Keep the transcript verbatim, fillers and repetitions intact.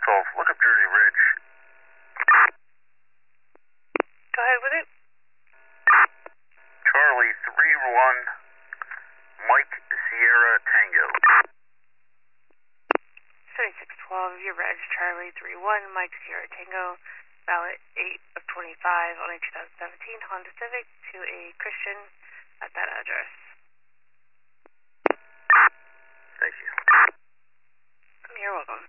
twelve, look up Jersey Ridge. Go ahead with it. Charlie three one, Mike Sierra Tango. seventy-six twelve, your reg, Charlie three one, Mike Sierra Tango, ballot eight of twenty-five on a two thousand seventeen Honda Civic to a Christian at that address. Thank you. You're welcome.